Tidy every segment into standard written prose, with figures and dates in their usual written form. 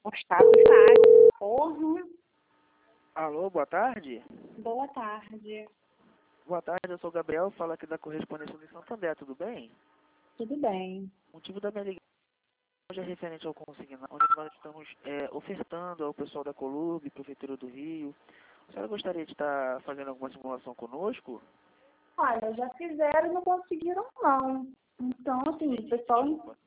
Constado Fábio. Porra. Alô, boa tarde? Boa tarde. Boa tarde, eu sou o Gabriel, falo aqui da Correspondência de Santander, tudo bem? Tudo bem. O motivo da minha ligação hoje é referente ao consignado, onde nós estamos ofertando ao pessoal da Colurb, Prefeitura do Rio. A senhora gostaria de estar fazendo alguma simulação conosco? Olha, já fizeram e não conseguiram, não. Então, assim, o pessoal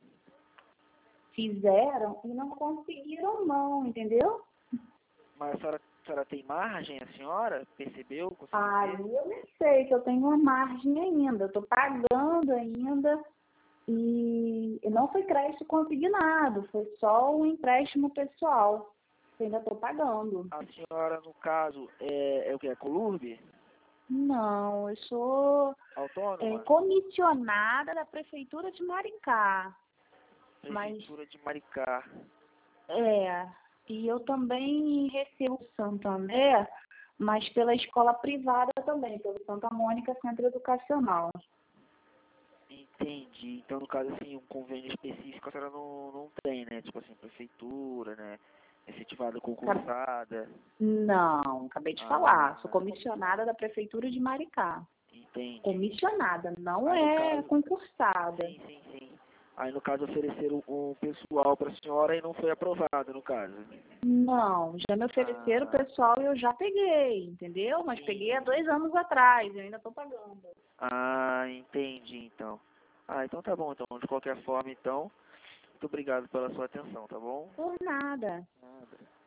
fizeram e não conseguiram, não, entendeu? Mas a senhora tem margem, a senhora? Percebeu? Conseguiu Aí ver? eu não sei, que eu tenho uma margem ainda, eu estou pagando ainda e não foi crédito consignado, foi só um empréstimo pessoal, que eu ainda estou pagando. A senhora, no caso, é o que? É Colurb? Não, eu sou Autônoma? comissionada da Prefeitura de Maricá. Prefeitura de Maricá. E eu também recebo o Santander, mas pela escola privada também, pelo Santa Mônica Centro Educacional. Entendi. Então, no caso, assim, um convênio específico a senhora não tem, né? Tipo assim, prefeitura, né? Efetivada, concursada. Não, acabei de falar, sou comissionada da Prefeitura de Maricá. Entendi. Comissionada, não Aí, no é caso, concursada. sim. Aí, no caso, ofereceram um pessoal para a senhora e não foi aprovado, no caso. Não, já me ofereceram pessoal e eu já peguei, entendeu? Mas peguei há 2 anos atrás, eu ainda estou pagando. Ah, entendi, então. Ah, então tá bom, então. De qualquer forma, então, muito obrigado pela sua atenção, tá bom? Por nada. Nada.